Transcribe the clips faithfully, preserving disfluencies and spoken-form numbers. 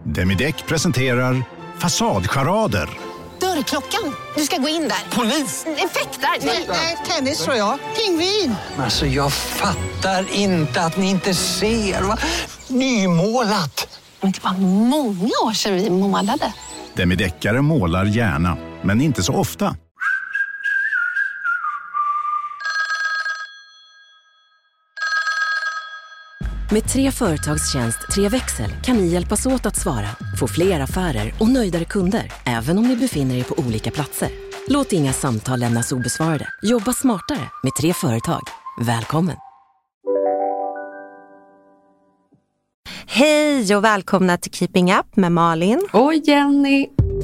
Demideck presenterar Fasadcharader. Dörrklockan. Du ska gå in där. Polis? Effektar? Nej, nej, tennis tror jag. Pingvin. Alltså jag fattar inte att ni inte ser. Va? Nymålat. Men det var många år sedan vi målade. Demideckare målar gärna, men inte så ofta. Med tre företagstjänst, tre växel kan ni hjälpas åt att svara, få fler affärer och nöjdare kunder, även om ni befinner er på olika platser. Låt inga samtal lämnas obesvarade. Jobba smartare med tre företag. Välkommen! Hej och välkomna till Keeping Up med Malin och Jenny.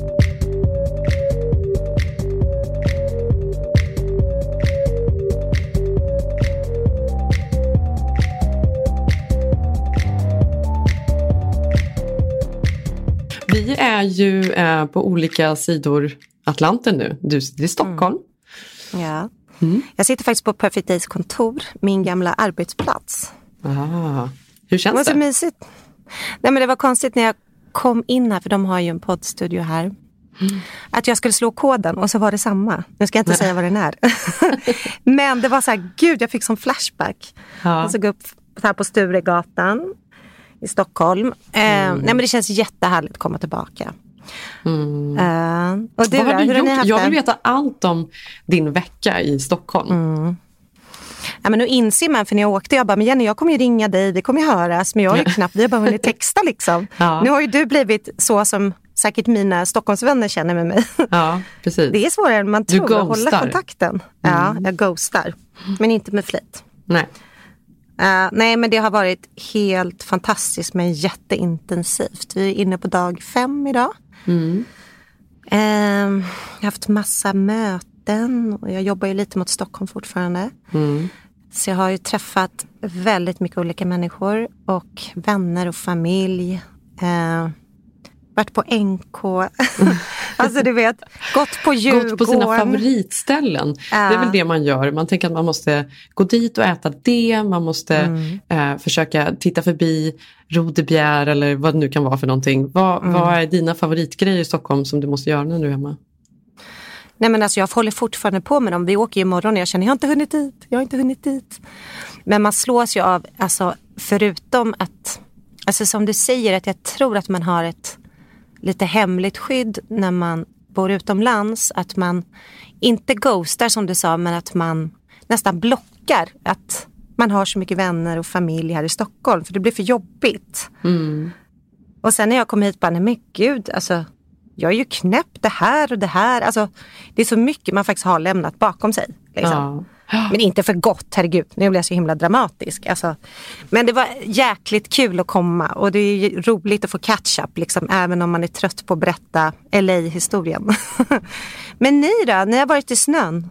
Vi är ju eh, på olika sidor Atlanten nu. Du sitter i Stockholm. Mm. Ja. Mm. Jag sitter faktiskt på Perfect Days kontor, min gamla arbetsplats. Ah. Hur känns det? Det var så mysigt. Nej, men det var konstigt när jag kom in här, för de har ju en poddstudio här. Mm. Att jag skulle slå koden och så var det samma. Nu ska jag inte Nej. säga vad den är. Men det var så här, gud, jag fick som flashback. Ja. Och så gå upp här på Sturegatan i Stockholm. Mm. Uh, nej, men det känns jättehärligt att komma tillbaka. Mm. Uh, och du, vad har du hur gjort? Har jag vill veta allt om din vecka i Stockholm. Mm. Ja, men nu inser man, för när jag åkte, jag bara, men Jenny, jag kommer ju ringa dig, vi kommer ju höras, men jag har ju knappt, vi har bara hunnit texta liksom. Ja. Nu har ju du blivit så som säkert mina Stockholmsvänner känner med mig. Ja, precis. Det är svårare än man tror att hålla kontakten. Mm. Ja, jag ghostar, men inte med flit. Nej. Uh, nej, men det har varit helt fantastiskt, men jätteintensivt. Vi är inne på dag fem idag. Mm. Uh, jag har haft massa möten och jag jobbar ju lite mot Stockholm fortfarande. Mm. Så jag har ju träffat väldigt mycket olika människor och vänner och familj. Uh, varit på N K. Alltså du vet, gått på Djurgården. Gått på sina favoritställen. Uh. Det är väl det man gör. Man tänker att man måste gå dit och äta det. Man måste mm. uh, försöka titta förbi Rodebjer eller vad det nu kan vara för någonting. Vad, mm. vad är dina favoritgrejer i Stockholm som du måste göra när du är hemma? Nej, men alltså jag håller fortfarande på med dem. Vi åker ju imorgon och jag känner, jag har inte hunnit dit. Jag har inte hunnit dit. Men man slås ju av, alltså förutom att, alltså som du säger, att jag tror att man har ett lite hemligt skydd när man bor utomlands, att man inte ghostar som du sa, men att man nästan blockar att man har så mycket vänner och familj här i Stockholm, för det blir för jobbigt. Mm. Och sen när jag kom hit bara, nej men gud, alltså jag är ju knäpp det här och det här, alltså det är så mycket man faktiskt har lämnat bakom sig liksom. Ja. Men inte för gott, herregud. Nu blir jag så himla dramatisk. Alltså, men det var jäkligt kul att komma. Och det är roligt att få catch up. Liksom, även om man är trött på att berätta L A-historien. Men ni då? Ni har varit i snön.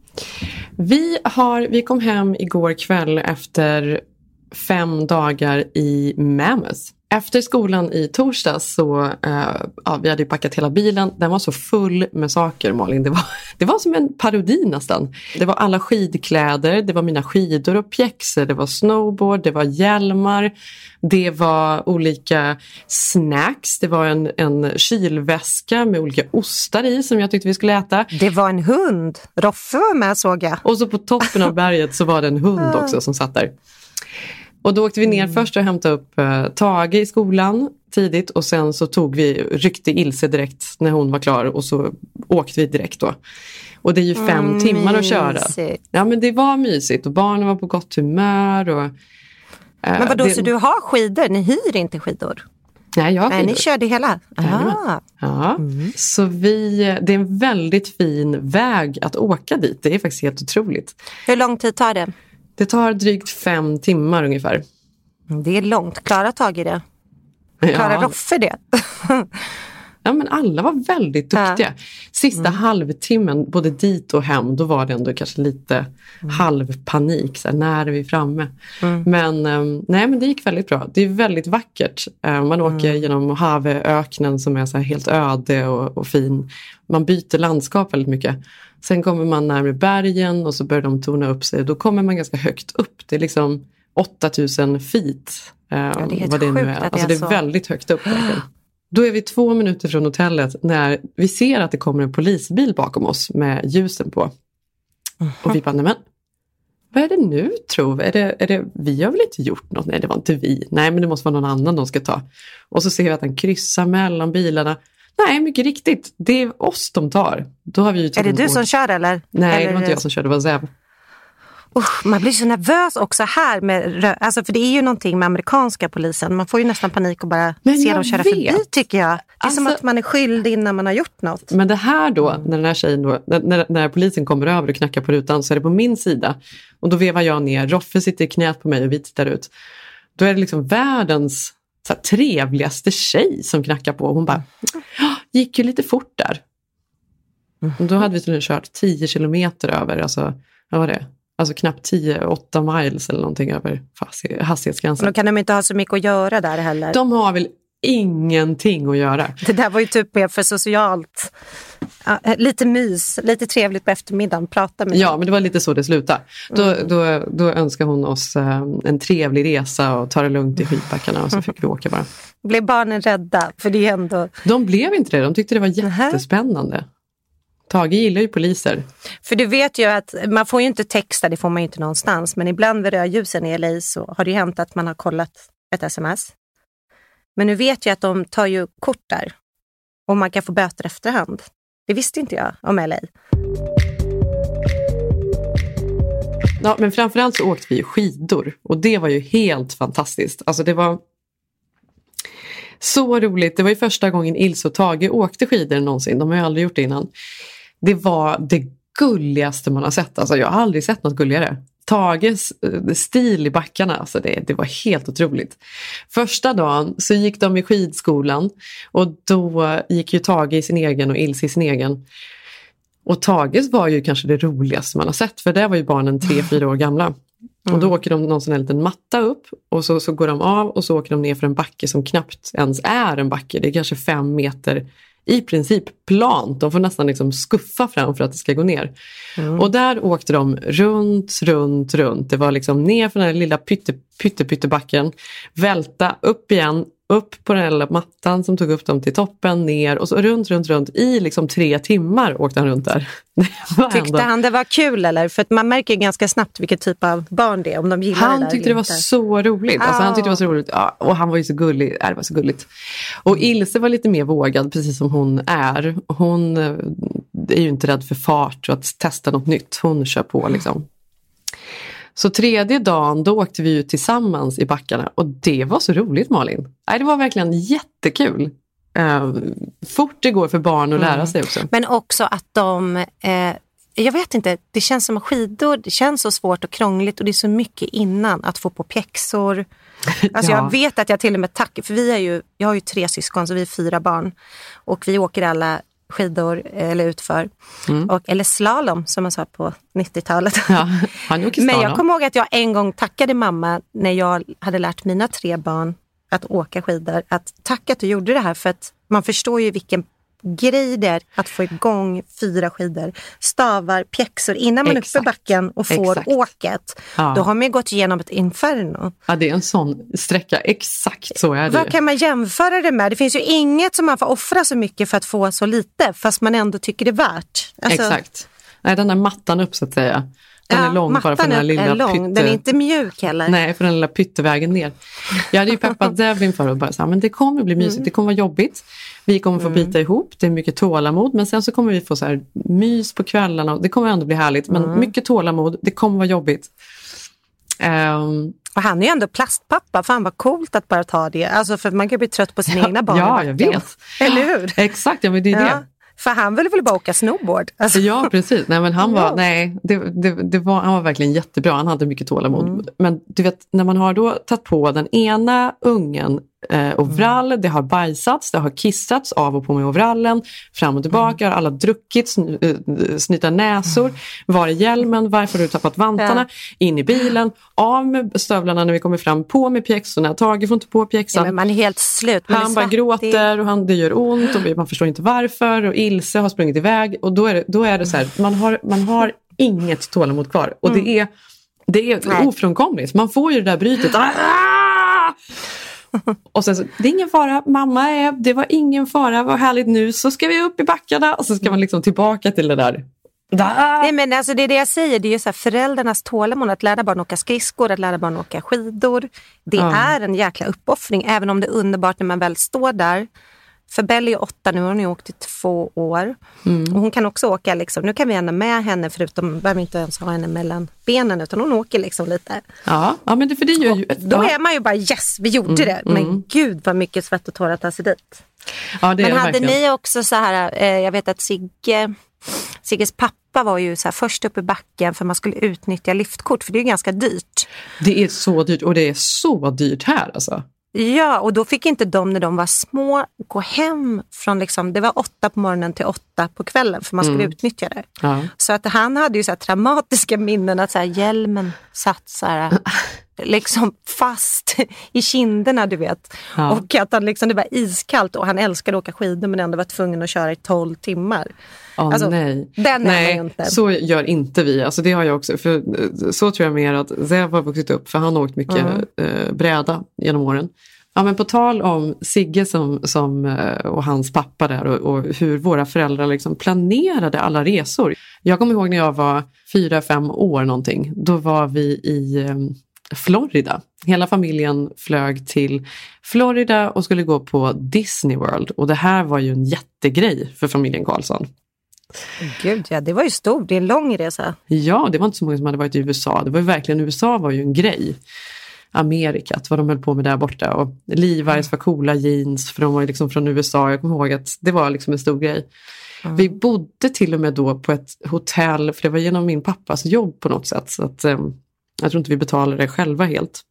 Vi, har, vi kom hem igår kväll efter fem dagar i Mammoth. Efter skolan i torsdags så, uh, ja, vi hade ju packat hela bilen. Den var så full med saker, Malin. Det var, det var som en parodi nästan. Det var alla skidkläder, det var mina skidor och pjäxor, det var snowboard, det var hjälmar, det var olika snacks, det var en, en kylväska med olika ostar i som jag tyckte vi skulle äta. Det var en hund, Roffe var med, såg jag. Och så på toppen av berget så var det en hund också som satt där. Och då åkte vi ner mm. först och hämtade upp uh, Tage i skolan tidigt. Och sen så tog vi, ryckte Ilse direkt när hon var klar. Och så åkte vi direkt då. Och det är ju fem mm, timmar att köra. Mysigt. Ja, men det var mysigt. Och barnen var på gott humör. Och, uh, men vadå, det... så du har skidor? Ni hyr inte skidor? Nej, jag har skidor. Nej, ni körde hela? Aha. Ja, mm. Så vi, det är en väldigt fin väg att åka dit. Det är faktiskt helt otroligt. Hur lång tid tar det? Det tar drygt fem timmar ungefär. Det är långt. Klara tag i det. Klara ja. Roffe det. Ja, men alla var väldigt duktiga. Ja. Sista mm. halvtimmen, både dit och hem, då var det ändå kanske lite mm. halvpanik. Så här, när är vi framme? Mm. Men, um, nej, men det gick väldigt bra. Det är väldigt vackert. Uh, man åker mm. genom Mojaveöknen som är så här helt öde och, och fin. Man byter landskap väldigt mycket. Sen kommer man närmare bergen och så börjar de tona upp sig. Då kommer man ganska högt upp. Det är liksom åtta tusen feet. Uh, ja, det är helt vad det sjukt nu är. att Alltså det är, det är väldigt högt upp. Verkligen. Då är vi två minuter från hotellet när vi ser att det kommer en polisbil bakom oss med ljusen på. Mm. Och vi bara, nej men, vad är det nu tror? Är det, är det, vi har väl inte gjort något? Nej, det var inte vi. Nej, men det måste vara någon annan de ska ta. Och så ser vi att han kryssar mellan bilarna. Nej, mycket riktigt. Det är oss de tar. Då har vi ju är det du ord. som kör eller? Nej, eller det var inte jag som körde, det var Zev. Usch, man blir så nervös också här med rö- alltså för det är ju någonting med amerikanska polisen. Man får ju nästan panik och bara men se dem köra vet. förbi tycker jag. Det är alltså, som att man är skyldig innan man har gjort något. Men det här då, när den här tjejen då, när, när polisen kommer över och knackar på rutan så är det på min sida. Och då vevar jag ner, Roffe sitter i knät på mig och vi tittar ut. Då är det liksom världens så här, trevligaste tjej som knackar på. Och hon bara, gick ju lite fort där. Och då hade vi tydligen kört tio kilometer över, alltså, vad var det? Alltså knappt tio åtta miles eller någonting över hastighetsgränsen. Och då kan de inte ha så mycket att göra där heller. De har väl ingenting att göra. Det där var ju typ mer för socialt. Ja, lite mys, lite trevligt på eftermiddagen, prata med Ja, dem. men det var lite så det slutade. Då, mm. då, då önskar hon oss äh, en trevlig resa och ta det lugnt i skidbackarna och så fick vi åka bara. Blev barnen rädda? För det är ändå... De blev inte det, de tyckte det var jättespännande. Tage gillar ju poliser. För du vet ju att man får ju inte texta, det får man ju inte någonstans. Men ibland vid rödljusen i L A så har det ju hänt att man har kollat ett sms. Men nu vet jag att de tar ju kort där. Och man kan få böter efterhand. Det visste inte jag om L A. Ja, men framförallt så åkte vi ju skidor. Och det var ju helt fantastiskt. Alltså det var så roligt. Det var ju första gången Ilse och Tage åkte skidor någonsin. De har ju aldrig gjort det innan. Det var det gulligaste man har sett. Alltså jag har aldrig sett något gulligare. Tages stil i backarna, alltså det, det var helt otroligt. Första dagen så gick de i skidskolan och då gick ju Tage i sin egen och Ilse i sin egen. Och Tages var ju kanske det roligaste man har sett, för där var ju barnen tre, fyra år gamla. Mm. Och då åker de någon sån här liten matta upp och så, så går de av och så åker de ner för en backe som knappt ens är en backe. Det är kanske fem meter i princip plant. De får nästan liksom skuffa fram för att det ska gå ner. Mm. Och där åkte de runt, runt, runt. Det var liksom ner för den här lilla pytte, pytte, pyttebacken. Välta upp igen. Upp på den här lilla mattan som tog upp dem till toppen, ner och så runt, runt, runt. I liksom tre timmar åkte han runt där. Tyckte han det var kul eller? För att man märker ganska snabbt vilken typ av barn det är. Om de gillar han det där tyckte det var inte. så roligt. Alltså, han tyckte det var så roligt. Ja, och han var ju så gullig. Ja, det var så gulligt. Och Ilse var lite mer vågad, precis som hon är. Hon är ju inte rädd för fart och att testa något nytt. Hon kör på liksom. Så tredje dagen då åkte vi ju tillsammans i backarna och det var så roligt, Malin. Nej, det var verkligen jättekul. Uh, fort det går för barn att lära mm. sig också. Men också att de, eh, jag vet inte, det känns som skidor, det känns så svårt och krångligt och det är så mycket innan att få på pjäxor. Alltså ja. Jag vet att jag till och med tackar, för vi är ju, jag har ju tre syskon så vi är fyra barn och vi åker alla skidor eller utför. Mm. Och, eller slalom som man sa på nittiotalet. Ja, han åker Men jag kommer ihåg att jag en gång tackade mamma när jag hade lärt mina tre barn att åka skidor. Att tacka att du gjorde det här, för att man förstår ju vilken grej det är att få igång fyra skidor. Stavar, pjäxor innan man är uppe i backen och får exakt. Åket. Ja. Då har man ju gått igenom ett inferno. Ja, det är en sån sträcka. Exakt så är det. Vad kan man jämföra det med? Det finns ju inget som man får offra så mycket för att få så lite, fast man ändå tycker det är värt. Alltså, exakt. Nej, den där mattan upp så att säga. Den ja, är lång bara för den här lilla lång. pytte... Den är inte mjuk heller. Nej, för den lilla pyttevägen ner. Jag hade ju peppat Devlin för att bara säga, men det kommer bli mysigt, mm. det kommer vara jobbigt. Vi kommer få mm. bita ihop, det är mycket tålamod. Men sen så kommer vi få så här mys på kvällarna. Det kommer ändå bli härligt, men mm. mycket tålamod, det kommer vara jobbigt. Um, och han är ju ändå plastpappa, fan vad coolt att bara ta det. Alltså för man kan bli trött på sina ja, egna barn. Ja, jag vet. Eller hur? Exakt, ja men det är ja. det. För han ville väl bara åka snowboard? Alltså. Ja, precis. Nej, men han var, ja. nej, det, det, det var, han var verkligen jättebra. Han hade mycket tålamod. Mm. Men du vet, när man har då tagit på den ena ungen eh, overall, mm. det har bajsats, det har kissats av och på med overallen, fram och tillbaka, mm. har alla druckit, sn, uh, snyta näsor, mm. var är hjälmen, varför har du tappat vantarna, ja. In i bilen, av med stövlarna när vi kommer fram, på med pjäxorna, Tage får inte på pjäxan. Ja, men man är helt slut. Man han bara gråter och han, det gör ont och man förstår inte varför och Ilse har sprungit iväg och då är det, då är det så här, man har, man har inget tålamod kvar och mm. det är, det är ofrånkomligt. Man får ju det där brytet. Ah! Och sen så, det är ingen fara, mamma är, det var ingen fara, vad härligt, nu så ska vi upp i backarna. Och så ska man liksom tillbaka till det där. Nej, men alltså det är det jag säger, det är ju så här, föräldrarnas tålamod att lära barn åka skridskor, att lära barn åka skidor. Det ja. är en jäkla uppoffring, även om det är underbart när man väl står där. För Belly är åtta nu, hon har åkt i två år. Mm. Och hon kan också åka, liksom, nu kan vi gärna med henne, förutom behöver inte ens ha henne mellan benen, utan hon åker liksom lite. Ja, ja men det, för det gör ju... Då ja. är man ju bara, yes, vi gjorde mm, det. Men mm. gud vad mycket svett och tårar tar sig dit. Ja, det men är hade verkligen. ni också så här, eh, jag vet att Sigge... Sigges pappa var ju så här först upp i backen för man skulle utnyttja liftkort, för det är ju ganska dyrt. Det är så dyrt, och det är så dyrt här alltså. Ja, och då fick inte de när de var små gå hem från liksom, det var åtta på morgonen till åtta på kvällen för man skulle mm. utnyttja det. Ja. Så att han hade ju så här traumatiska minnen att så här, hjälmen satt så här liksom fast i kinderna, du vet. Ja. Och att han liksom, det var iskallt och han älskade att åka skidor men ändå var tvungen att köra i tolv timmar. Oh, alltså, nej, den nej är inte. Så gör inte vi. Alltså det har jag också, för så tror jag mer att Zev har vuxit upp, för han har åkt mycket mm. eh, bräda genom åren. Ja, men på tal om Sigge som, som, och hans pappa där och, och hur våra föräldrar liksom planerade alla resor. Jag kommer ihåg när jag var fyra, fem år någonting. Då var vi i eh, Florida. Hela familjen flög till Florida och skulle gå på Disney World. Och det här var ju en jättegrej för familjen Karlsson. Gud, ja, det var ju stort. Det är en lång resa. Ja, det var inte så många som hade varit i U S A. Det var ju verkligen, U S A var ju en grej. Amerikat, vad de höll på med där borta. Och Levi's var coola jeans, för de var ju liksom från U S A. Jag kommer ihåg att det var liksom en stor grej. Mm. Vi bodde till och med då på ett hotell, för det var genom min pappas jobb på något sätt. Så att, um, jag tror inte vi betalade det själva helt.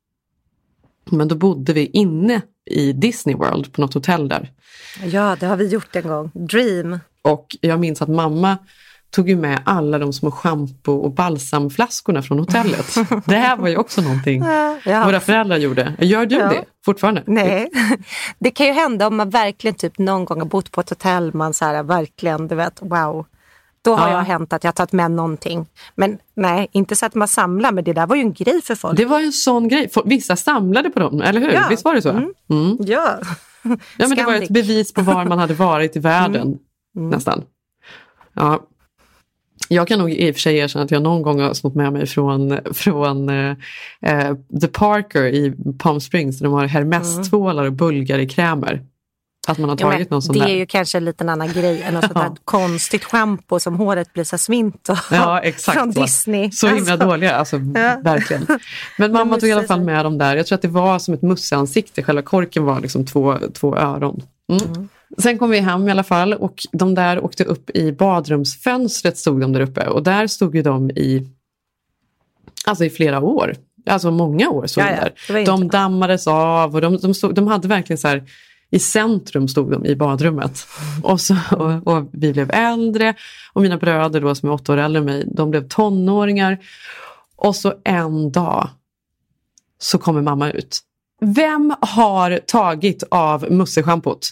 Men då bodde vi inne i Disney World på något hotell där. Ja, det har vi gjort en gång. Dream. Och jag minns att mamma tog ju med alla de små shampoo- och balsamflaskorna från hotellet. Det här var ju också någonting ja. våra föräldrar gjorde. Gör du ja. det fortfarande? Nej, det kan ju hända om man verkligen typ någon gång har bott på ett hotell, man så här verkligen, du vet, wow. Då har ja. jag hänt att jag tagit med någonting. Men nej, inte så att man samlar, men det där var ju en grej för folk. Det var ju en sån grej. Vissa samlade på dem, eller hur? Ja. Visst var det så? Mm. Mm. Ja. Ja, men det var ett bevis på var man hade varit i världen, mm. Mm. nästan. Ja. Jag kan nog i och för sig erkänna att jag någon gång har snott med mig från, från eh, The Parker i Palm Springs, där de har Hermes-tvålar och bulgarikrämer. Att man har tagit ja, någon sån det där. är ju kanske en liten annan grej än något sånt där konstigt shampoo som håret blir så svint och ja, exakt, från Disney. Så himla alltså. dåliga, alltså ja. verkligen. Men mamma tog i alla fall med dem där. Jag tror att det var som ett musseansikte. Själva korken var liksom två, två öron. Mm. Mm. Sen kom vi hem i alla fall, och de där åkte upp i badrumsfönstret, stod de där uppe. Och där stod ju de i, alltså i flera år. Alltså många år stod ja, de där. De dammades av och de, de, stod, de hade verkligen så här, i centrum stod de i badrummet. Och, så, och, och vi blev äldre, och mina bröder då som är åtta år äldre än mig, de blev tonåringar. Och så en dag så kommer mamma ut. Vem har tagit av musseschampot?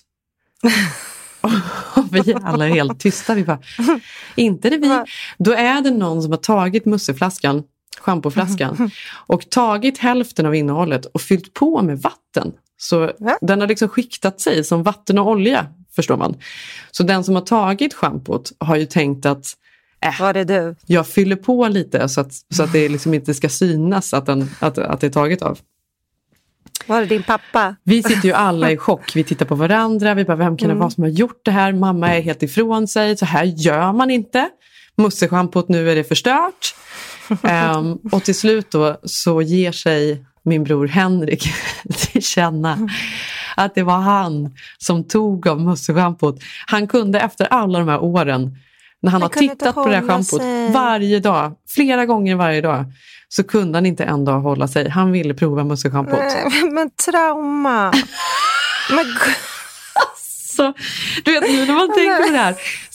Och vi alla är helt tysta. Vi bara, inte det vi. Då är det någon som har tagit musseflaskan, schampoflaskan, och tagit hälften av innehållet och fyllt på med vatten. Så ja. den har liksom skiktat sig som vatten och olja, förstår man. Så den som har tagit schampot har ju tänkt att äh, var det du? Jag fyller på lite så att, så att det liksom inte ska synas att, den, att, att det är taget av. Var det din pappa? Vi sitter ju alla i chock. Vi tittar på varandra. Vi bara, vem kan det mm. vara som har gjort det här? Mamma är helt ifrån sig. Så här gör man inte. Musseschampot, nu är det förstört. um, och till slut då så ger sig min bror Henrik till känna att det var han som tog av musseschampot. Han kunde efter alla de här åren, när han, han har tittat på det här schampot sig. varje dag, flera gånger varje dag, så kunde han inte en dag hålla sig. Han ville prova musseschampot. Men, men trauma. Men så, du vet, nu när man tänker på det här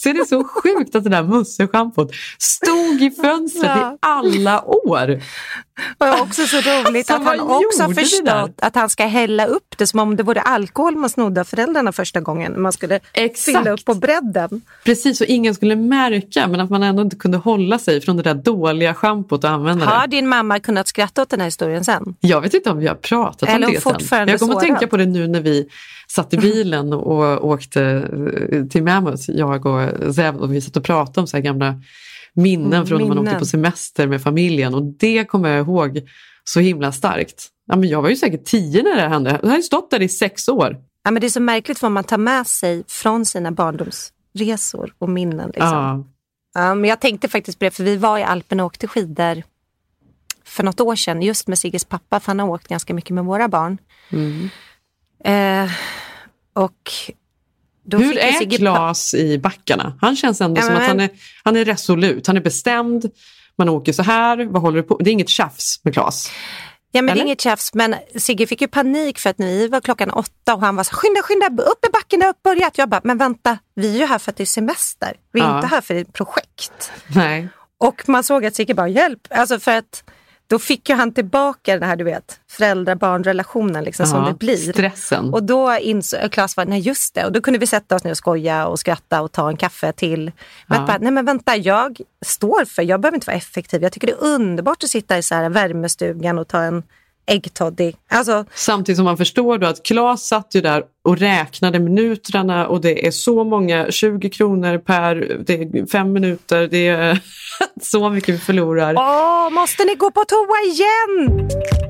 Så är det så sjukt att det där musseschampot stod i fönstret ja. i alla år. Och det är också så roligt alltså, att han också har förstått att han ska hälla upp det som om det vore alkohol man snodde av föräldrarna första gången. Man skulle Exakt. fylla upp på bredden. Precis, och ingen skulle märka, men att man ändå inte kunde hålla sig från det där dåliga schampot och använda har det. Din mamma kunnat skratta åt den här historien sen? Jag vet inte om vi har pratat Eller om det sen. Jag kommer att tänka på det nu när vi satt i bilen och åkte till Mammoth, jag och Zev, och vi satt och pratade om så här gamla minnen mm, från när man åkte på semester med familjen, och det kommer jag ihåg så himla starkt. Ja, men jag var ju säkert tio när det hände. Jag har ju stått där i sex år. Ja, men det är så märkligt vad man tar med sig från sina barndomsresor och minnen. Liksom. Ja. Ja, men jag tänkte faktiskt på det, för vi var i Alperna och åkte skidor för något år sedan, just med Sigges pappa, för han har åkt ganska mycket med våra barn. Mm. Eh, och då Hur är Sigge Klas pa- i backarna? Han känns ändå ja, som men... att han är, han är resolut, han är bestämd, man åker så här, vad håller du på? Det är inget tjafs med Klas. Ja, men Eller? det är inget tjafs, men Sigge fick ju panik för att vi var klockan åtta och han var så, skynda, skynda, upp i backen, upp, börjat. Jag bara, men vänta, vi är ju här för att det är semester. Vi är ja. inte här för ett projekt. Nej. Och man såg att Sigge bara, hjälp, alltså för att då fick ju han tillbaka den här, du vet, föräldrar-barn-relationen liksom, ja, som det blir. Stressen. Och då insåg Klas var, nej just det. Och då kunde vi sätta oss ner och skoja och skratta och ta en kaffe till. Men ja. bara, nej men vänta, jag står för, jag behöver inte vara effektiv. Jag tycker det är underbart att sitta i så här värmestugan och ta en äggtoddy. Alltså, samtidigt som man förstår då att Klas satt ju där och räknade minuterna, och det är så många, tjugo kronor per, det är fem minuter, det är så mycket vi förlorar. Åh, måste ni gå på toa igen?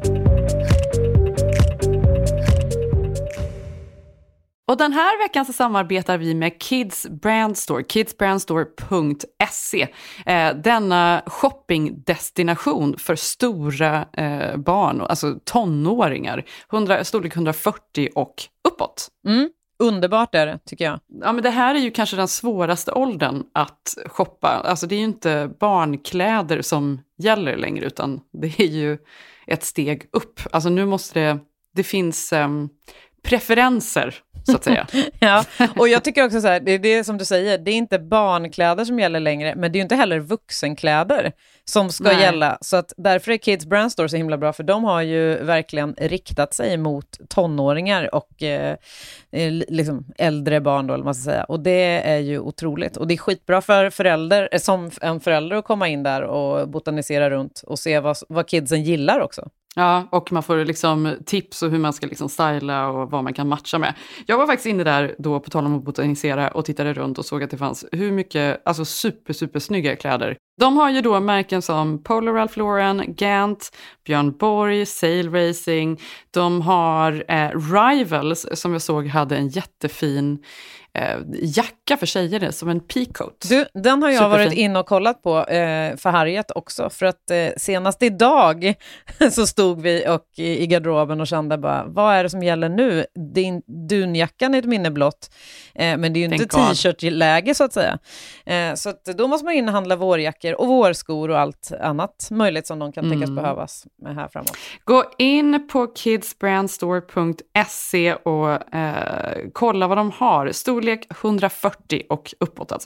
Och den här veckan så samarbetar vi med Kids Brand Store, kids brand store punkt se. Eh, denna shoppingdestination för stora eh, barn, alltså tonåringar, hundra, storlek hundrafyrtio och uppåt. Mm. Underbart är det, tycker jag. Ja, men det här är ju kanske den svåraste åldern att shoppa. Alltså det är ju inte barnkläder som gäller längre, utan det är ju ett steg upp. Alltså nu måste det, det finns um, preferenser, så att säga. Ja, och jag tycker också så här, det är det som du säger, det är inte barnkläder som gäller längre, men det är ju inte heller vuxenkläder som ska Nej. gälla. Så att därför är Kids Brand Store så himla bra, för de har ju verkligen riktat sig mot tonåringar och eh, liksom äldre barn då, eller man ska säga. Och det är ju otroligt. Och det är skitbra för föräldrar, som en förälder, att komma in där och botanisera runt och se vad, vad kidsen gillar också. Ja, och man får liksom tips och hur man ska liksom styla och vad man kan matcha med. Jag var faktiskt inne där då, på tal om att botanisera, och tittade runt och såg att det fanns hur mycket, alltså super, super snygga kläder. De har ju då märken som Polo Ralph Lauren, Gant, Björn Borg, Sail Racing. De har eh, Rivals, som jag såg hade en jättefin eh, jacka för tjejer, som en peacoat. Du, den har jag Superfin. varit in och kollat på eh, för Harriet också. För att eh, senast idag så stod vi och i, i garderoben och kände bara, vad är det som gäller nu? Din dunjackan är ett minne blott. Eh, men det är ju inte t-shirt-läge så att säga. Eh, så att då måste man in och handla vårjackor och vårskor och allt annat möjligt som de kan tänkas mm. behövas med här framåt. Gå in på kids brand store punkt se och eh, kolla vad de har. Storlek hundrafyrtio och uppåt alltså.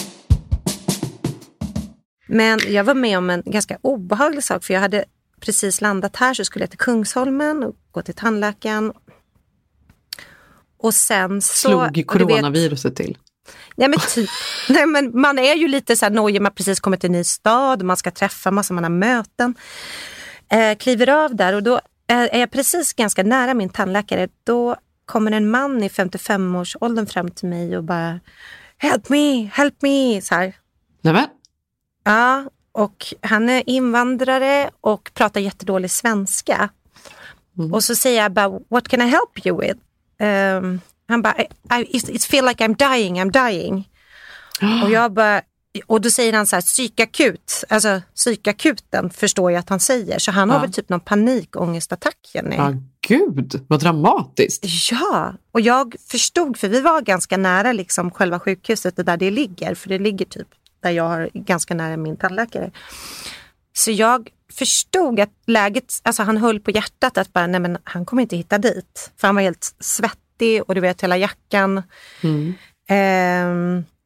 Men jag var med om en ganska obehaglig sak, för jag hade precis landat här, så skulle jag till Kungsholmen och gå till tandläkaren. Och sen så... Slog coronaviruset till? Ja, men typ. Nej, men man är ju lite så här nojig, man precis kommit till en ny stad, man ska träffa massa, man har möten. Eh, kliver av där, och då är jag precis ganska nära min tandläkare. Då kommer en man i femtiofem-årsåldern fram till mig och bara, help me, help me, så här. Nämen. Ja, och han är invandrare och pratar jättedålig svenska. Mm. Och så säger jag bara, what can I help you with? Um, han bara, I, I, it feel like I'm dying, I'm dying. Oh. Och jag bara, och då säger han så här, psykakut. Alltså psykakuten förstår jag att han säger. Så han ja. har väl typ någon panikångestattack. Jenny. Ja, gud, vad dramatiskt. Ja, och jag förstod, för vi var ganska nära liksom själva sjukhuset där det ligger. För det ligger typ där jag har ganska nära min tandläkare. Så jag förstod att läget, alltså han höll på hjärtat att bara, nej men han kommer inte hitta dit. För han var helt svettig och du vet hela jackan. Mm. Ehm,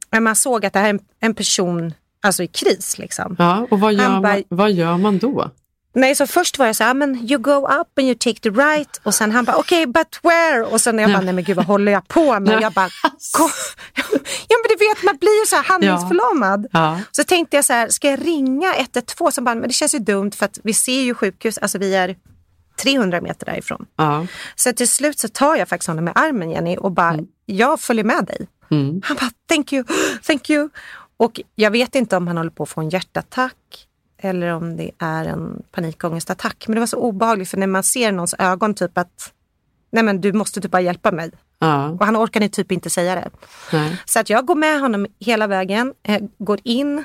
man såg att det här är en, en person alltså i kris liksom. Ja, och vad gör, bara, man, vad gör man då? Nej, så först var jag så här, men you go up and you take the right. Och sen han bara, okej, okay, but where? Och sen jag bara, nej men gud, vad håller jag på med? Jag bara, ja men du vet, man blir ju så här handlingsförlamad. Ja. Ja. Så tänkte jag så här, ska jag ringa ett ett två? Som bara, men det känns ju dumt för att vi ser ju sjukhus, alltså vi är trehundra meter därifrån. Ja. Så till slut så tar jag faktiskt honom med armen, Jenny, och bara, mm. jag följer med dig. Mm. Han bara, thank you, thank you. Och jag vet inte om han håller på att få en hjärtattack eller om det är en panikångestattack. Men det var så obehagligt, för när man ser någons ögon typ att nej men du måste typ bara hjälpa mig. Ja. Och han orkar typ inte säga det. Nej. Så att jag går med honom hela vägen, eh, går in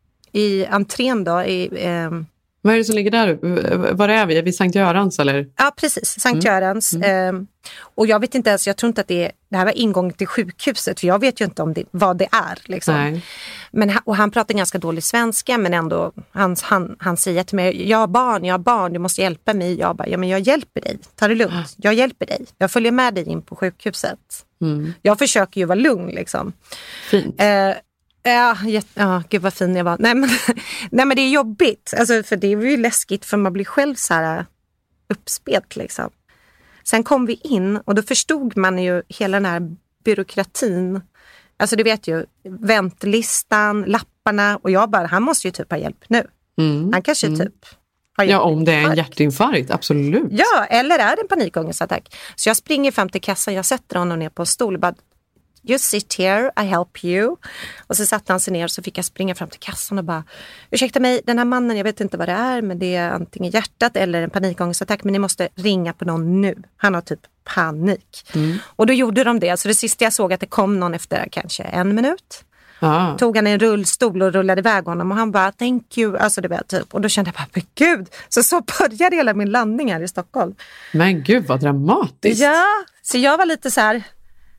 i entrén då. I, eh, Vad är det som ligger där? Var är vi? Är vi Sankt Görans eller? Ja, precis. Sankt mm. Görans. Mm. Eh, och jag vet inte ens, jag tror inte att det är, det här var ingång till sjukhuset. För jag vet ju inte om det, vad det är. Liksom. Nej. Men, och han pratar ganska dålig svenska, men ändå, han, han, han säger till mig, jag har barn, jag har barn, du måste hjälpa mig. Jag bara, ja men jag hjälper dig, ta det lugnt. Jag hjälper dig, jag följer med dig in på sjukhuset. Mm. Jag försöker ju vara lugn liksom. Fint. Eh, Ja, ja, gud vad fin jag var. Nej men, nej, men det är jobbigt. Alltså, för det är ju läskigt, för man blir själv så här uppspelt liksom. Sen kom vi in och då förstod man ju hela den här byråkratin. Alltså du vet ju, väntlistan, lapparna. Och jag bara, han måste ju typ ha hjälp nu. Mm. Han kanske mm. typ har hjälp. Ja, om det är en hjärtinfarkt, absolut. Ja, eller är det en panikångestattack. Så jag springer fram till kassan, jag sätter honom ner på en stol och bara, you sit here, I help you. Och så satte han sig ner och så fick jag springa fram till kassan och bara, ursäkta mig, den här mannen, jag vet inte vad det är, men det är antingen hjärtat eller en panikångestattack, men ni måste ringa på någon nu. Han har typ panik. Mm. Och då gjorde de det, så det sista jag såg att det kom någon efter kanske en minut. Ah. Tog han en rullstol och rullade iväg honom och han bara, thank you, alltså det var typ. Och då kände jag bara, men gud, så så började hela min landning här i Stockholm. Men gud, vad dramatiskt. Ja, så jag var lite så här,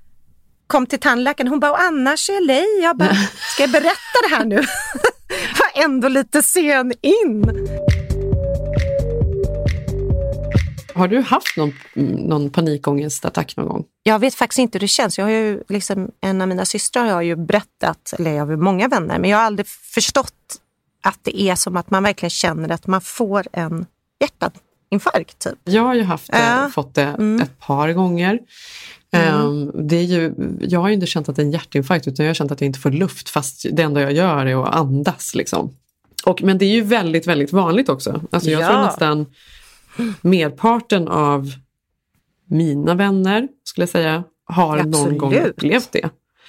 kom till tandläkaren, hon bara, och annars är L A. Jag bara, ska jag berätta det här nu? Var ändå lite sen in. Har du haft någon, någon panikångestattack någon gång? Jag vet faktiskt inte hur det känns. Jag har ju liksom, en av mina systrar har ju berättat, eller jag har ju många vänner, men jag har aldrig förstått att det är som att man verkligen känner att man får en hjärtinfarkt typ. Jag har ju haft det, äh. fått det mm. ett par gånger. Mm. Um, det är ju, jag har ju inte känt att det är en hjärtinfarkt, utan jag har känt att jag inte får luft, fast det enda jag gör är att andas liksom. Och, men det är ju väldigt, väldigt vanligt också. Alltså jag ja. tror nästan merparten av mina vänner, skulle jag säga, har Absolut. någon gång upplevt det.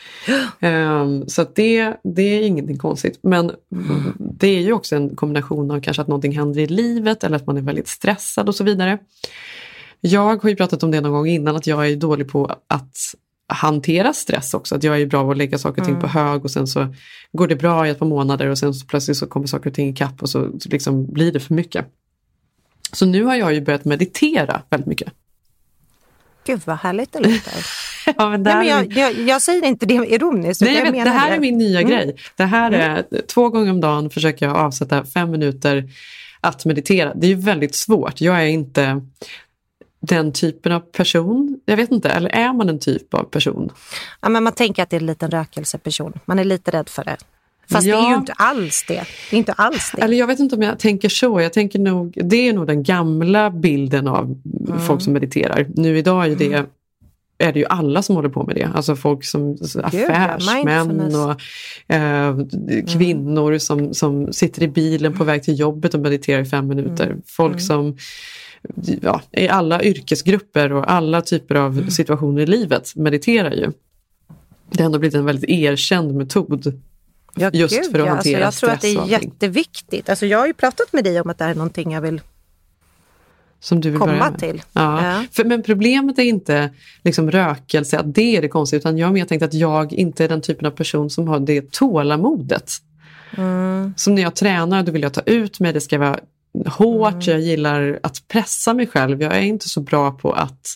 Um, så att det, det är ingenting konstigt. Men mm. det är ju också en kombination av kanske att någonting händer i livet, eller att man är väldigt stressad och så vidare. Jag har ju pratat om det någon gång innan, att jag är dålig på att hantera stress också. Att jag är bra på att lägga saker och ting mm. på hög, och sen så går det bra i ett par månader och sen så plötsligt så kommer saker och ting i kapp och så, så liksom blir det för mycket. Så nu har jag ju börjat meditera väldigt mycket. Gud vad härligt det låter. Ja, men Nej, men jag, jag, jag säger inte det ironiskt. Nej, jag jag vet, det här det. är min nya mm. grej. Det här är mm. två gånger om dagen försöker jag avsätta fem minuter att meditera. Det är ju väldigt svårt. Jag är inte den typen av person. Jag vet inte, eller är man en typ av person? Ja, men man tänker att det är en liten rökelseperson. Man är lite rädd för det. Fast ja. det är ju inte alls det. Det är inte alls det. Eller jag vet inte om jag tänker så. Jag tänker nog, det är nog den gamla bilden av mm. folk som mediterar. Nu idag är det, mm. är det ju alla som håller på med det. Alltså folk som affärsmän och eh, kvinnor mm. som, som sitter i bilen på väg till jobbet och mediterar i fem minuter. Mm. Folk mm. som ja, i alla yrkesgrupper och alla typer av mm. situationer i livet mediterar ju. Det har ändå blivit en väldigt erkänd metod. Ja, just gud, för att ja. hantera alltså, jag tror att det är jätteviktigt. Alltså, jag har ju pratat med dig om att det här är någonting jag vill, som du vill komma till. Ja. Ja. För, men problemet är inte liksom rökelse, att det är det konstiga, utan jag har mer tänkt att jag inte är den typen av person som har det tålamodet. Mm. Som när jag tränar, då vill jag ta ut mig, det ska vara hårt, mm. jag gillar att pressa mig själv. Jag är inte så bra på att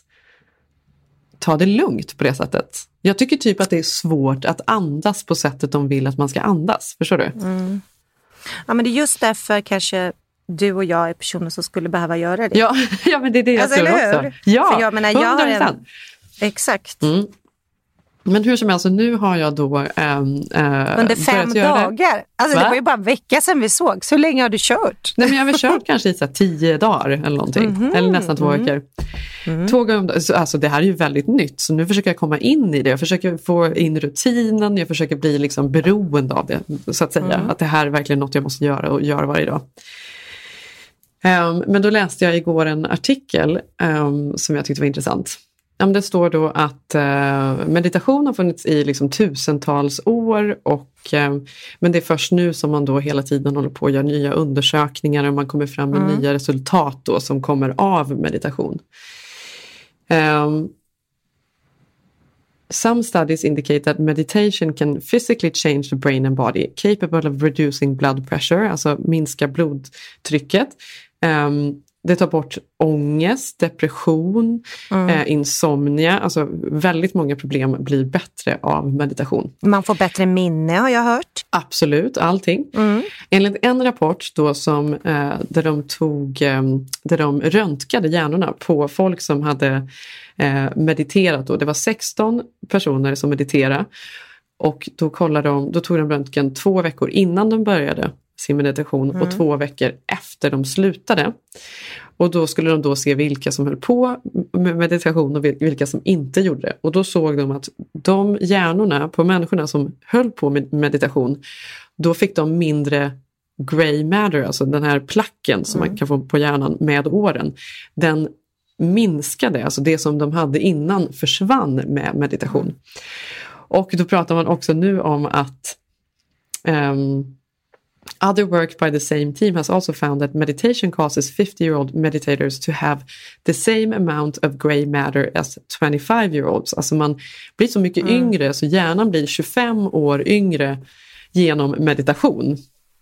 ta det lugnt på det sättet. Jag tycker typ att det är svårt att andas på sättet de vill att man ska andas. Förstår du? Mm. Ja, men det är just därför kanske du och jag är personer som skulle behöva göra det. Ja, ja men det är det jag alltså, tror också. Ja, för jag menar, jag har en, exakt. Mm. Men hur som helst, så nu har jag då ähm, äh, under fem dagar. Alltså Va? Det var ju bara en vecka sedan vi såg. Så länge har du kört? Nej, men jag har väl kört kanske i så här, tio dagar eller någonting. Mm-hmm. Eller nästan två mm-hmm. veckor. Mm. Två gånger, alltså det här är ju väldigt nytt. Så nu försöker jag komma in i det. Jag försöker få in rutinen. Jag försöker bli liksom beroende av det. Så att säga. Mm. Att det här är verkligen något jag måste göra och göra varje dag. Um, men då läste jag igår en artikel um, som jag tyckte var intressant. Um, det står då att uh, meditation har funnits i liksom tusentals år och, um, men det är först nu som man då hela tiden håller på att göra nya undersökningar och man kommer fram med mm. nya resultat då som kommer av meditation. Um, Some studies indicate that meditation can physically change the brain and body, capable of reducing blood pressure, alltså minska blodtrycket. Um, det tar bort ångest, depression, mm. eh, insomnia. Alltså väldigt många problem blir bättre av meditation. Man får bättre minne har jag hört. Absolut, allting. Mm. Enligt en rapport då som, eh, där de tog, eh, där de röntgade hjärnorna på folk som hade eh, mediterat. Då. Det var sexton personer som mediterade. Och då, kollade de, då tog de röntgen två veckor innan de började sin meditation mm. och två veckor efter de slutade. Och då skulle de då se vilka som höll på med meditation och vilka som inte gjorde det. Och då såg de att de hjärnorna på människorna som höll på med meditation, då fick de mindre grey matter, alltså den här placken som mm. man kan få på hjärnan med åren. Den minskade, alltså det som de hade innan försvann med meditation. Och då pratar man också nu om att um, other work by the same team has also found that meditation causes fifty-year-old meditators to have the same amount of grey matter as twenty-five-year-olds. Alltså man blir så mycket mm. yngre, så hjärnan blir tjugofem år yngre genom meditation.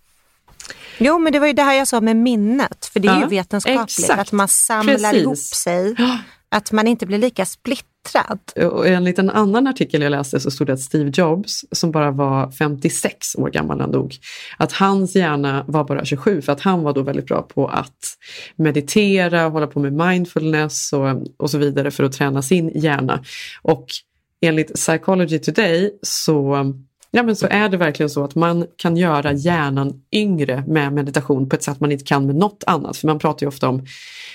Jo, men det var ju det här jag sa med minnet, för det är ja, ju vetenskapligt, exakt. Att man samlar Precis. ihop sig, att man inte blir lika splittrad. Och i en liten annan artikel jag läste så stod det att Steve Jobs, som bara var femtiosex år gammal när han dog, att hans hjärna var bara tjugosju, för att han var då väldigt bra på att meditera, hålla på med mindfulness och, och så vidare för att träna sin hjärna. Och enligt Psychology Today så... Ja, men så är det verkligen så att man kan göra hjärnan yngre med meditation på ett sätt man inte kan med något annat. För man pratar ju ofta om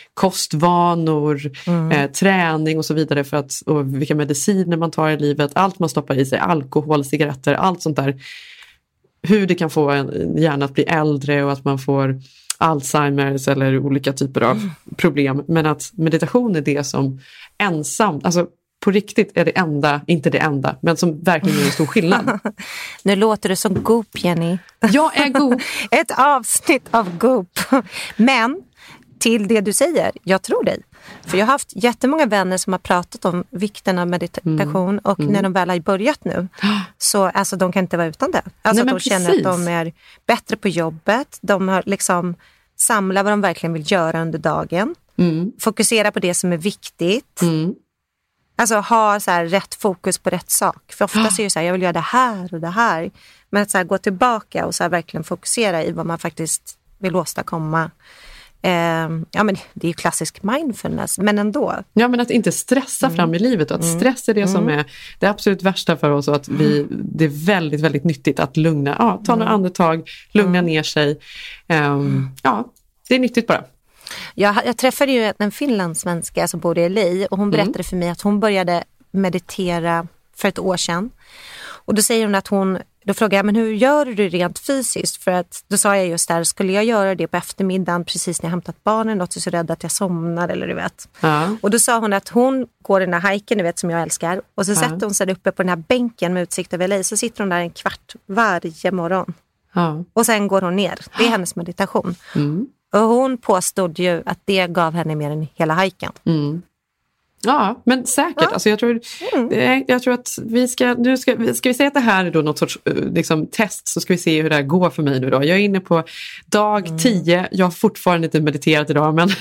kostvanor, mm. eh, träning och så vidare, för att, och vilka mediciner man tar i livet, allt man stoppar i sig, alkohol, cigaretter, allt sånt där. Hur det kan få en hjärna att bli äldre och att man får Alzheimers eller olika typer av mm. problem. Men att meditation är det som ensam, alltså på riktigt är det enda, inte det enda, men som verkligen gör en stor skillnad. Nu låter du som Goop, Jenny. Jag är Goop. Ett avsnitt av Goop. Men till det du säger, jag tror dig. För jag har haft jättemånga vänner som har pratat om vikten av meditation mm. och mm. när de väl har börjat nu, så alltså, de kan inte vara utan det. Alltså Nej, att de känner att de är bättre på jobbet, de har liksom samlat vad de verkligen vill göra under dagen, mm. fokusera på det som är viktigt. Mm. Alltså ha så här rätt fokus på rätt sak. För ofta är det så här, jag vill göra det här och det här. Men att så här, gå tillbaka och så här, verkligen fokusera i vad man faktiskt vill åstadkomma. Eh, ja, men det är ju klassisk mindfulness, men ändå. Ja, men att inte stressa mm. fram i livet. Att stress är det mm. som är det absolut värsta för oss. Och att vi, det är väldigt, väldigt nyttigt att lugna. Ja, ta några mm. andetag, lugna mm. ner sig. Um, ja, det är nyttigt bara. Jag, jag träffade ju en finlandssvenska som bodde i L A och hon berättade mm. för mig att hon började meditera för ett år sedan. Och då säger hon att hon, då frågar jag, men hur gör du rent fysiskt? För att då sa jag just där, skulle jag göra det på eftermiddagen precis när jag hämtat barnen, något så rädd att jag somnar eller du vet. Ja. Och då sa hon att hon går den här hajken, du vet, som jag älskar. Och så ja. sätter hon sig uppe på den här bänken med utsikt över L A, så sitter hon där en kvart varje morgon. Ja. Och sen går hon ner. Det är hennes meditation. Mm. Och hon påstod ju att det gav henne mer än hela hajken. Mm. Ja, men säkert. Ja. Alltså jag, tror, mm. jag tror att vi ska, nu ska, ska vi säga att det här är då något sorts liksom, test, så ska vi se hur det här går för mig nu då. Jag är inne på dag mm. tio. Jag har fortfarande inte mediterat idag, men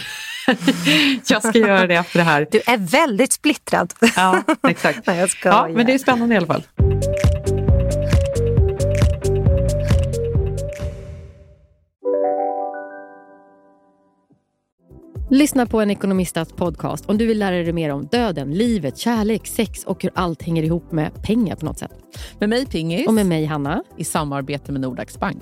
jag ska göra det efter det här. Du är väldigt splittrad. Ja, exakt. Nej, jag ska, ja, men det är spännande i alla fall. Lyssna på En ekonomistas podcast om du vill lära dig mer om döden, livet, kärlek, sex och hur allt hänger ihop med pengar på något sätt. Med mig Pingis. Och med mig Hanna. I samarbete med Nordax Bank.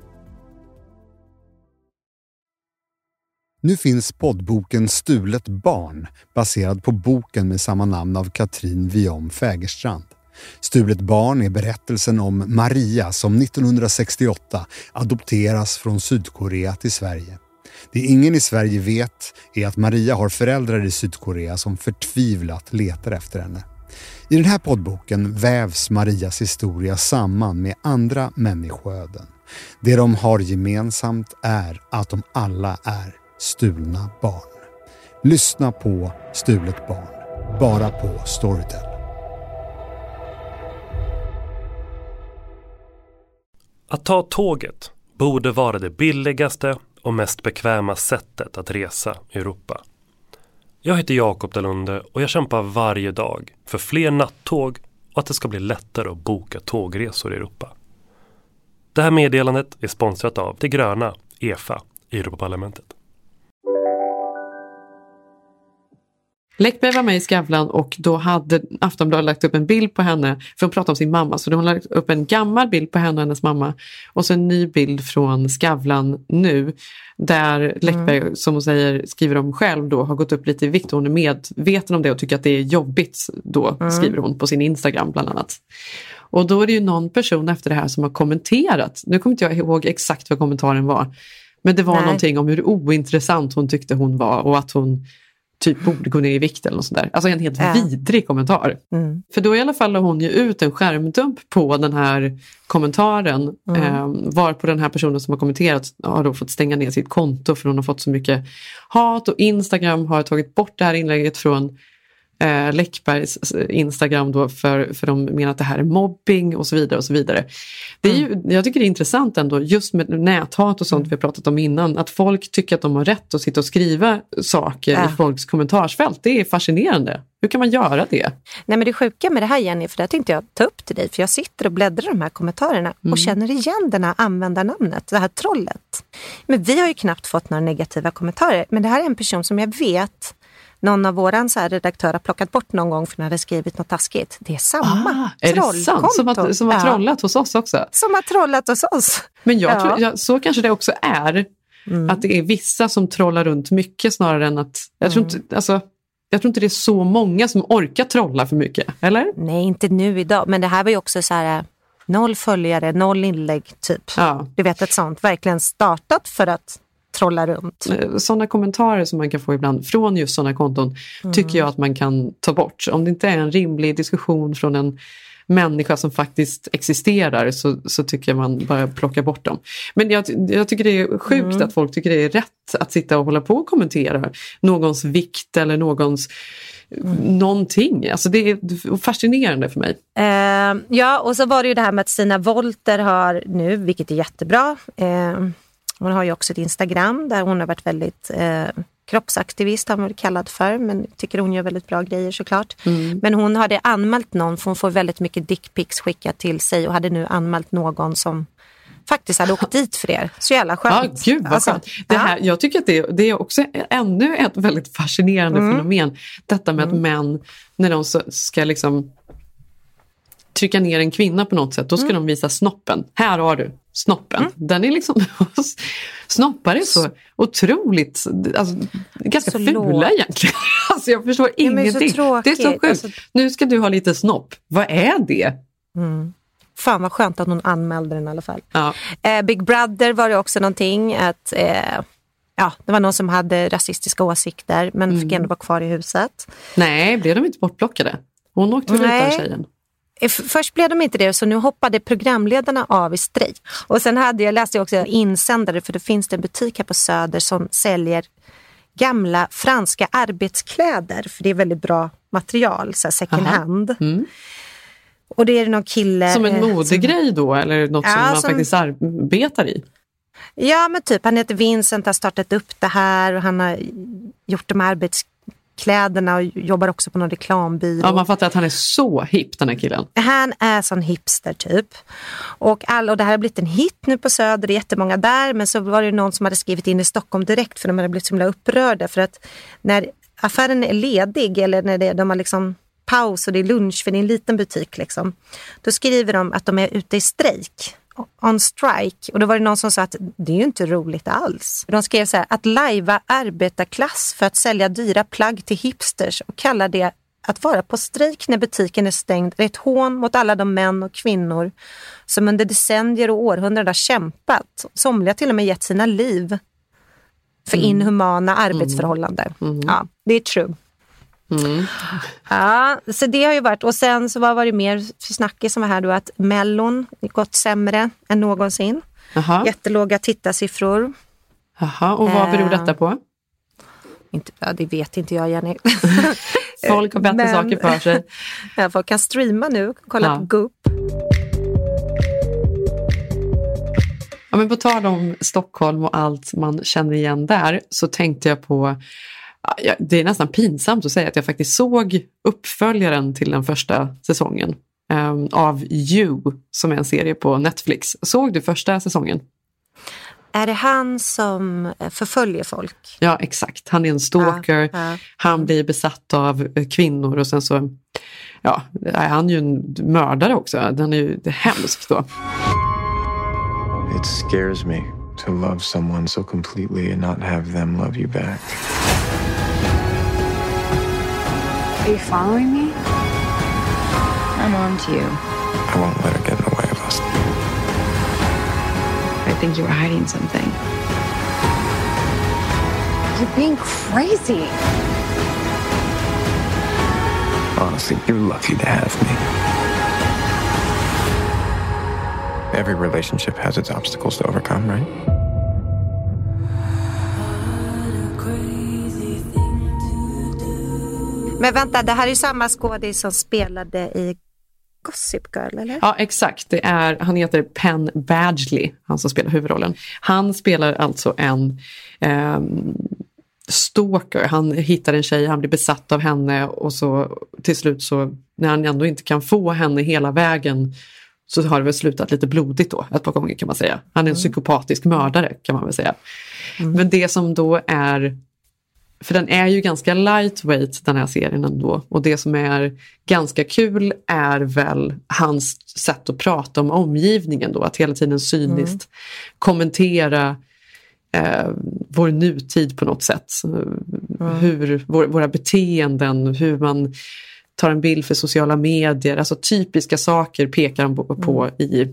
Nu finns poddboken Stulet barn, baserad på boken med samma namn av Katrin Viom Fägerstrand. Stulet barn är berättelsen om Maria som nittonhundrasextioåtta adopteras från Sydkorea till Sverige. Det ingen i Sverige vet är att Maria har föräldrar i Sydkorea som förtvivlat letar efter henne. I den här poddboken vävs Marias historia samman med andra människoöden. Det de har gemensamt är att de alla är stulna barn. Lyssna på Stulet barn, bara på Storytel. Att ta tåget borde vara det billigaste och mest bekväma sättet att resa i Europa. Jag heter Jakob Dalunde och jag kämpar varje dag för fler nattåg och att det ska bli lättare att boka tågresor i Europa. Det här meddelandet är sponsrat av det gröna E F A i Europaparlamentet. Läckberg var med i Skavlan och då hade Aftonbladet lagt upp en bild på henne för att prata om sin mamma. Så de har lagt upp en gammal bild på henne och hennes mamma och så en ny bild från Skavlan nu där Läckberg, mm. som hon säger, skriver om själv då, har gått upp lite i vikt. Hon är medveten om det och tycker att det är jobbigt då, mm. skriver hon på sin Instagram bland annat. Och då är det ju någon person efter det här som har kommenterat. Nu kommer inte jag ihåg exakt vad kommentaren var. Men det var Nej. någonting om hur ointressant hon tyckte hon var och att hon typ borde gå ner i vikt eller något sånt där. Alltså en helt äh. vidrig kommentar. Mm. För då i alla fall har hon ju ut en skärmdump på den här kommentaren. Mm. Eh, var på den här personen som har kommenterat har då fått stänga ner sitt konto för hon har fått så mycket hat. Och Instagram har tagit bort det här inlägget från eh, Läckbergs Instagram då för, för de menar att det här är mobbing och så vidare och så vidare. Det är ju, mm. jag tycker det är intressant ändå just med näthat och sånt mm. vi har pratat om innan, att folk tycker att de har rätt att sitta och skriva saker äh. i folks kommentarsfält. Det är fascinerande. Hur kan man göra det? Nej, men det sjuka med det här, Jenny, för det tänkte jag ta upp till dig, för jag sitter och bläddrar i de här kommentarerna mm. och känner igen den här användarnamnet, det här trollet. Men vi har ju knappt fått några negativa kommentarer, men det här är en person som jag vet någon av våran så här redaktörer har plockat bort någon gång för när hade skrivit något taskigt. Det är samma ah, är det sant? Som har, som har trollat ja. hos oss också? Som har trollat hos oss. Men jag ja. tror, jag, så kanske det också är. Mm. Att det är vissa som trollar runt mycket snarare än att... Jag tror, mm. inte, alltså, jag tror inte det är så många som orkar trolla för mycket, eller? Nej, inte nu idag. Men det här var ju också så här... Noll följare, noll inlägg typ. Ja. Du vet, ett sånt verkligen startat för att... trolla runt. Sådana kommentarer som man kan få ibland från just sådana konton mm. tycker jag att man kan ta bort. Om det inte är en rimlig diskussion från en människa som faktiskt existerar så, så tycker jag man bara plocka bort dem. Men jag, jag tycker det är sjukt mm. att folk tycker det är rätt att sitta och hålla på och kommentera någons vikt eller någons mm. någonting. Alltså det är fascinerande för mig. Uh, ja, och så var det ju det här med att Stina Wolter har nu, vilket är jättebra, uh, hon har ju också ett Instagram där hon har varit väldigt eh, kroppsaktivist, har man kallad för, men tycker hon gör väldigt bra grejer såklart. Mm. Men hon hade anmält någon, för hon får väldigt mycket dickpics skickat till sig och hade nu anmält någon som faktiskt hade åkt dit för er. Så jävla skönt. Ja, gud vad alltså, skönt. Det här, ja. Jag tycker att det, det är också ännu ett väldigt fascinerande mm. fenomen. Detta med mm. att män, när de ska liksom trycka ner en kvinna på något sätt, då ska mm. de visa snoppen. Här har du snoppen. Mm. Den är liksom snoppar är så otroligt alltså, ganska så fula låg. Egentligen. Alltså jag förstår ja, ingenting. Så det är så sjukt. Alltså... Nu ska du ha lite snopp. Vad är det? Mm. Fan vad skönt att någon anmälde den i alla fall. Ja. Eh, Big Brother var det också någonting att eh, ja, det var någon som hade rasistiska åsikter men mm. fick ändå vara kvar i huset. Nej, blev de inte bortplockade? Hon åkte väl ut där, tjejen. Först blev de inte det, så nu hoppade programledarna av i strejk. Och sen hade jag läst också insändare, för det finns det en butik här på Söder som säljer gamla franska arbetskläder, för det är väldigt bra material, så här second Aha. hand. Mm. Och det är någon kille... Som en modegrej som, då, eller något ja, som man som, faktiskt arbetar i? Ja, men typ, han heter Vincent, har startat upp det här och han har gjort de arbets kläderna och jobbar också på någon reklambyrå. Ja, man fattar att han är så hip, den här killen. Han är sån hipster typ. Och, all, och det här har blivit en hit nu på Söder, det är jättemånga där. Men så var det någon som hade skrivit in i Stockholm direkt för de hade blivit så himla upprörda. För att när affären är ledig eller när det, de har liksom paus och det är lunch för det är en liten butik liksom. Då skriver de att de är ute i strejk. On strike. Och då var det någon som sa att det är ju inte roligt alls. De skrev så här, att lajva arbetarklass för att sälja dyra plagg till hipsters och kalla det att vara på strejk när butiken är stängd är ett hån mot alla de män och kvinnor som under decennier och århundraden har kämpat. Somliga till och med gett sina liv för mm. inhumana arbetsförhållanden. Mm. Ja, det är true. Mm. Ja, så det har ju varit. Och sen så var det mer snacket som var här då att Mellon gått sämre än någonsin. Aha. Jättelåga tittarsiffror. Jaha, och vad beror detta på? Inte, ja, det vet inte jag, Jenny. Folk har bättre Men, saker för sig. Ja, folk kan streama nu, kolla ja. på Goop. Ja, men på tal om Stockholm och allt man känner igen där så tänkte jag på, ja, det är nästan pinsamt att säga att jag faktiskt såg uppföljaren till den första säsongen um, av You, som är en serie på Netflix. Såg du första säsongen? Är det han som förföljer folk? Ja, exakt. Han är en stalker. Ja, ja. Han blir besatt av kvinnor och sen så, ja, är han ju en mördare också. Den är ju det är hemskt då. It scares me to love someone so completely and not have them love you back. Are you following me? I'm on to you. I won't let her get in the way of us. I think you were hiding something. You're being crazy. Honestly, you're lucky to have me. Every relationship has its obstacles to overcome, right? Men vänta, det här är ju samma skådis som spelade i Gossip Girl, eller? Ja, exakt. Det är, han heter Penn Badgley, han som spelar huvudrollen. Han spelar alltså en eh, stalker. Han hittar en tjej, han blir besatt av henne och så till slut så, när han ändå inte kan få henne hela vägen, så har det väl slutat lite blodigt då, ett par gånger kan man säga. Han är en mm. psykopatisk mördare kan man väl säga. Mm. Men det som då är, för den är ju ganska lightweight den här serien ändå. Och det som är ganska kul är väl hans sätt att prata om omgivningen då. Att hela tiden cyniskt mm. kommentera eh, vår nutid på något sätt. Mm. Hur vår, våra beteenden, hur man tar en bild för sociala medier. Alltså typiska saker pekar han på, på mm. i...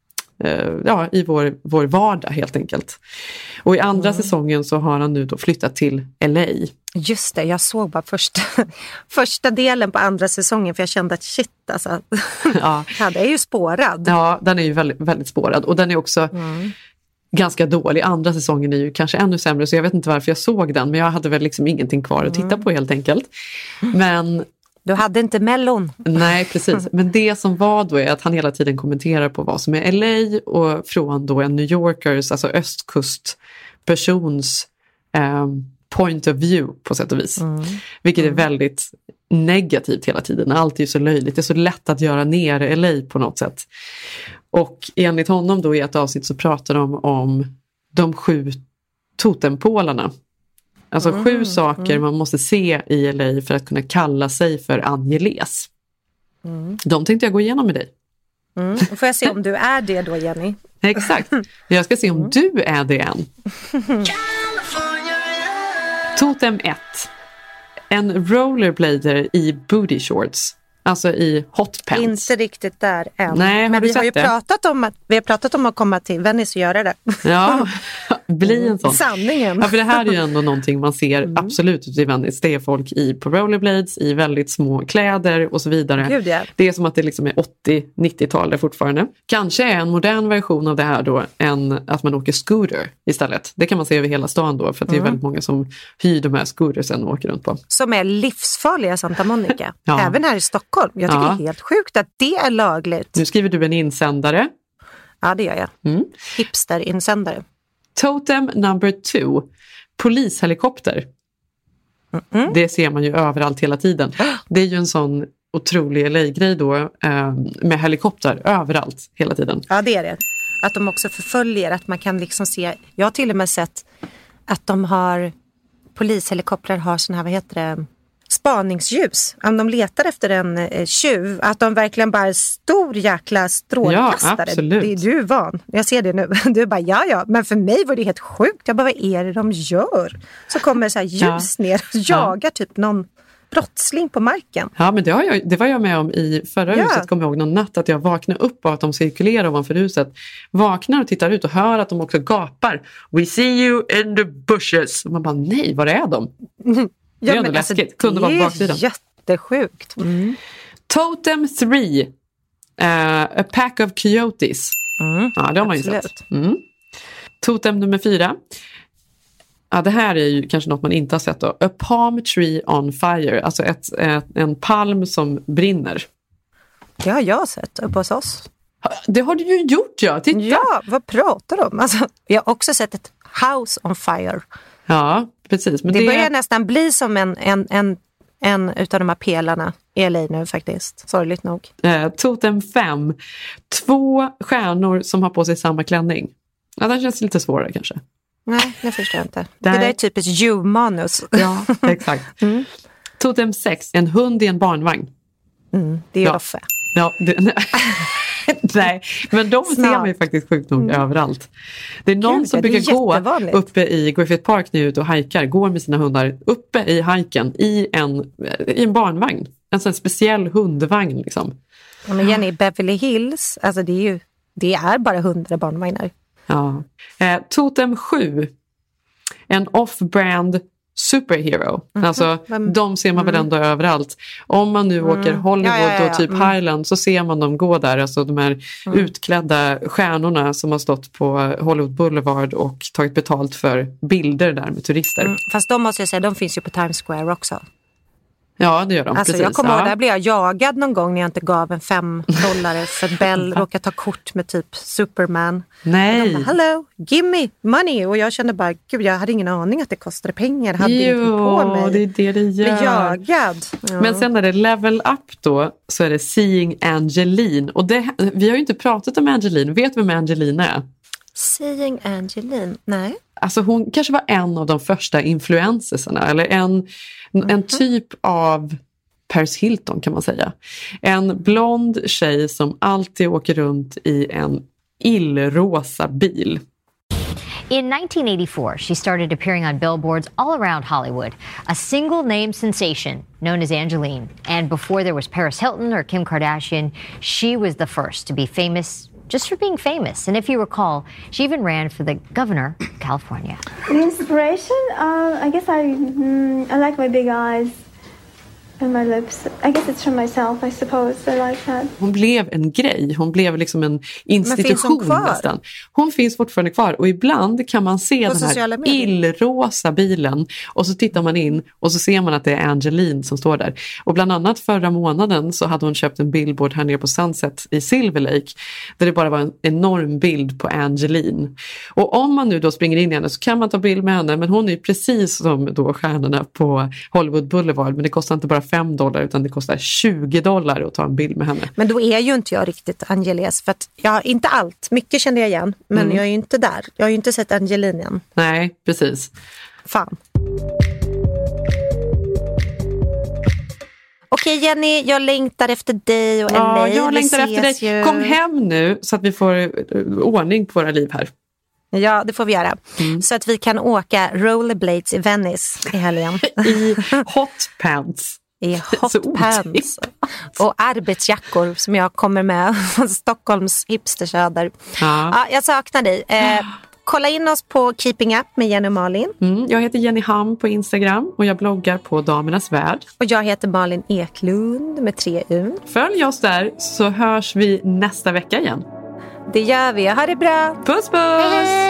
Ja, i vår, vår vardag helt enkelt. Och i andra mm. säsongen så har han nu då flyttat till L A. Just det, jag såg bara första, första delen på andra säsongen för jag kände att shit alltså. Ja. Ja, det är ju spårad. Ja, den är ju väldigt, väldigt spårad och den är också mm. ganska dålig. Andra säsongen är ju kanske ännu sämre så jag vet inte varför jag såg den men jag hade väl liksom ingenting kvar att titta mm. på helt enkelt. Men du hade inte Mellon. Nej, precis. Men det som var då är att han hela tiden kommenterar på vad som är L A och från då en New Yorkers, alltså östkustpersons eh, point of view på sätt och vis. Mm. Vilket mm. är väldigt negativt hela tiden. Allt är ju så löjligt. Det är så lätt att göra ner L A på något sätt. Och enligt honom då i ett avsnitt så pratar de om de sju totempålarna. Alltså mm, sju saker mm. man måste se i L A för att kunna kalla sig för Angeles. Mm. De tänkte jag gå igenom med dig. Mm. Får jag se om du är det då, Jenny? Exakt. Jag ska se om mm. du är det än. Totem ett. En rollerblader i booty shorts. Alltså i hot pants. Inte riktigt där än. Nej, har men du vi sett har ju det? pratat om att vi har pratat om att komma till Venice och göra det. Ja, bli en sån. Sanningen. Ja, för det här är ju ändå någonting man ser mm. absolut ute i Venice. Det är folk i på rollerblades, i väldigt små kläder och så vidare. Gud, ja. Det är som att det liksom är åttio-nittiotal fortfarande. Kanske är en modern version av det här då än att man åker scooter istället. Det kan man se över hela stan då för att mm. det är väldigt många som hyr de här scootersen och åker runt på. Som är livsfarliga Santa Monica. Ja. Även här i Stockholm. Jag tycker ja. det är helt sjukt att det är lagligt. Nu skriver du en insändare. Ja, det gör jag. Mm. Hipster-insändare. Totem number two. Polishelikopter. Mm-mm. Det ser man ju överallt hela tiden. Det är ju en sån otrolig L A-grej då eh, med helikopter överallt hela tiden. Ja, det är det. Att de också förföljer, att man kan liksom se, jag har till och med sett att de har, polishelikoptrar har sån här, vad heter det, spaningsljus. Om de letar efter en eh, tjuv, att de verkligen bara är stor jäkla strålkastare. Ja, absolut. Det är du van. Jag ser det nu. Du är bara, ja, ja. Men för mig var det helt sjukt. Jag bara, vad är det de gör? Så kommer så här ljus ja. ner och jagar ja. typ någon brottsling på marken. Ja, men det, har jag, det var jag med om i förra ja. huset, kommer jag ihåg någon natt, att jag vaknade upp av att de cirkulerar ovanför huset. Vaknar och tittar ut och hör att de också gapar. We see you in the bushes. Och man bara, nej, var är de? Mm. Det är ja, ändå men läskigt. Alltså, kunde vara på baksidan. Det är jättesjukt. Mm. Totem tre. Uh, a pack of coyotes. Mm. Ja, det har man ju sett. Mm. Totem nummer fyra. Ja, det här är ju kanske något man inte har sett då. A palm tree on fire. Alltså ett, ett, en palm som brinner. Det har jag sett uppe hos oss. Det har du ju gjort, ja. Titta. Ja, vad pratar du om? Alltså, jag har också sett ett house on fire. Ja, precis. Men det, det börjar nästan bli som en, en, en, en utav de här pelarna i L A nu faktiskt. Sorgligt nog. Eh, Totem fem. Två stjärnor som har på sig samma klänning. Ja, det känns lite svårare kanske. Nej, det förstår jag inte. Där... Det där är typiskt you-manus. Ja, exakt. Mm. Totem sex. En hund i en barnvagn. Mm, det är ju ja. Roffe. Ja, det... Nej, men de Snart. ser man ju faktiskt sjukt nog mm. överallt. Det är någon Gud, som det brukar gå uppe i Griffith Park när ute och hajkar, går med sina hundar uppe i hajken i en, i en barnvagn. En sån speciell hundvagn liksom. Ja, men Jenny, Beverly Hills, alltså det är ju, det är bara hundra barnvagnar. Ja. Eh, Totem sju. En off-brand superhero. Mm-hmm. Alltså, mm. de ser man väl ändå mm. överallt. Om man nu mm. åker Hollywood ja, ja, ja. och typ mm. Highland, så ser man dem gå där. Alltså de här mm. utklädda stjärnorna som har stått på Hollywood Boulevard och tagit betalt för bilder där med turister. Mm. Fast de måste jag säga, de finns ju på Times Square också. Ja, det gör de. Alltså, precis. Jag kommer ja. ihåg, där blev jag jagad någon gång när jag inte gav en fem dollar för att Bell råkade ta kort med typ Superman. Nej. De bara, hello, give me money. Och jag kände bara, gud, jag hade ingen aning att det kostade pengar. Jag hade jo, ingenting på mig. det är det det gör. Blev jagad. Ja. Men sen när det level up då, så är det Seeing Angeline. Och det, vi har ju inte pratat om Angeline. Vet du vem Angeline är? Seeing Angeline? Nej. Alltså hon kanske var en av de första influencersarna. Eller en, mm-hmm. en typ av Paris Hilton kan man säga. En blond tjej som alltid åker runt i en illrosa bil. In nineteen eighty-four, she started appearing on billboards all around Hollywood, a single-name sensation known as Angeline. And before there was Paris Hilton or Kim Kardashian, she was the first to be famous just for being famous. And if you recall, she even ran for the governor of California. The inspiration? Uh, I guess I, mm, I like my big eyes. And my lips. I guess it's from myself, I suppose. I like that. Hon blev en grej. Hon blev liksom en institution finns hon nästan. Hon finns fortfarande kvar. Och ibland kan man se på den här illrosa bilen. Och så tittar man in och så ser man att det är Angeline som står där. Och bland annat förra månaden så hade hon köpt en billboard här nere på Sunset i Silver Lake. Där det bara var en enorm bild på Angeline. Och om man nu då springer in i henne så kan man ta bild med henne. Men hon är ju precis som då stjärnorna på Hollywood Boulevard. Men det kostar inte bara fem dollar utan det kostar tjugo dollar att ta en bild med henne. Men då är ju inte jag riktigt Angeles, för att jag har inte allt. Mycket kände jag igen, men mm. jag är ju inte där. Jag har ju inte sett Angeline än. Nej, precis. Fan. Okej Jenny, jag längtar efter dig och L A. Ja, jag längtar efter dig. Ju. Kom hem nu så att vi får ordning på våra liv här. Ja, det får vi göra. Mm. Så att vi kan åka rollerblades i Venice i helgen. I hot pants. I hot pants. Och arbetsjackor som jag kommer med. Stockholms hipstersöder. Ja. Ja, jag saknar dig. Eh, kolla in oss på Keeping Up med Jenny och Malin. Mm, jag heter Jenny Ham på Instagram och jag bloggar på Damernas Värld. Och jag heter Malin Eklund med tre U. Följ oss där så hörs vi nästa vecka igen. Det gör vi. Ha det bra. Puss puss!